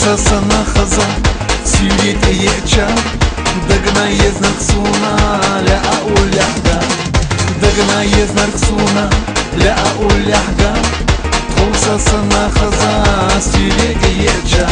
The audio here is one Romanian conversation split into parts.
Sana khaza Sivit yecha Dagna yeznak suna La aqul lahda Dagna yeznak suna La aqul lahda Tolsa sana khaza Sivit yecha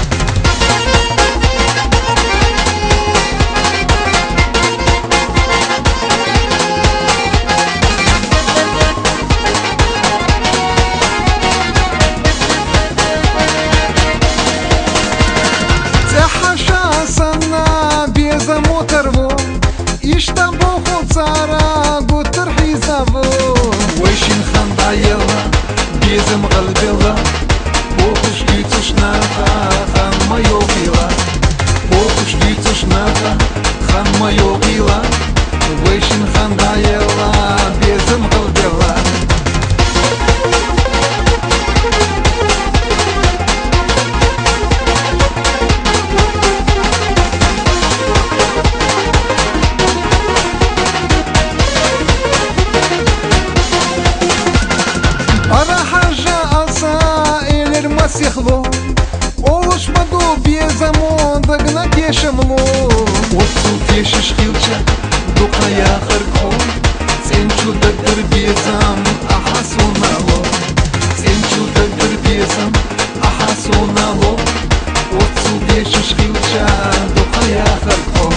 اشتبو خسارة قلت رحيزابو ويشين خندايلا بيزم قلبيلا بوخش ديتوش ناخا خان ما يوغيلا بوخش ديتوش ناخا خان ما يوغيلا ويشين خندايلا بيزم قلبيلا Сихло, олуш маду безамо, дагна кешемло. Отцу кешеш хилча, духа я харко, ценчу дагдар безам, ахасунало. Ценчу дагдар безам, ахасунало. Отцу кешеш хилча, духа я харко.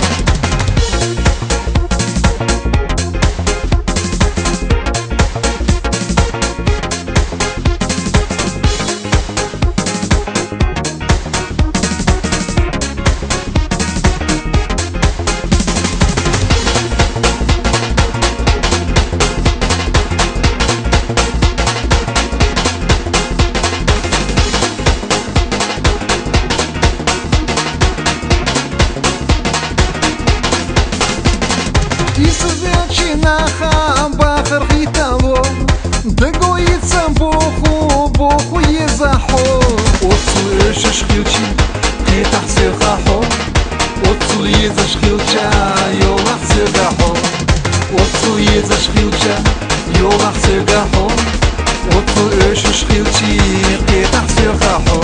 Исвячинаха бахар хитало, дагоится боху езахо. Отцу эшеш хилчи, кетах сехахо. Отцу езаш хилча, йолах сегахо. Отцу езаш хилча, йолах сегахо. Отцу эшеш хилчи, кетах сехахо.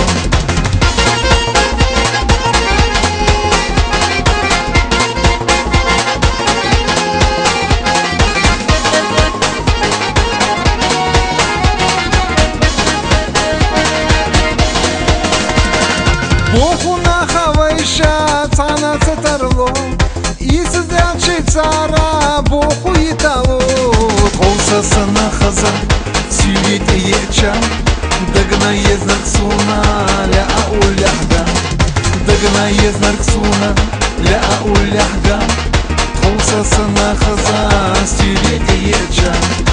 Боху нахавайша цана цатарло, исдячи цара боху итало. Колса сана хаза, сивит еча, дагна езнак суна, ля ауляхда. Дагна езнак суна, ля ауляхда. Колса сана хаза, сивит еча.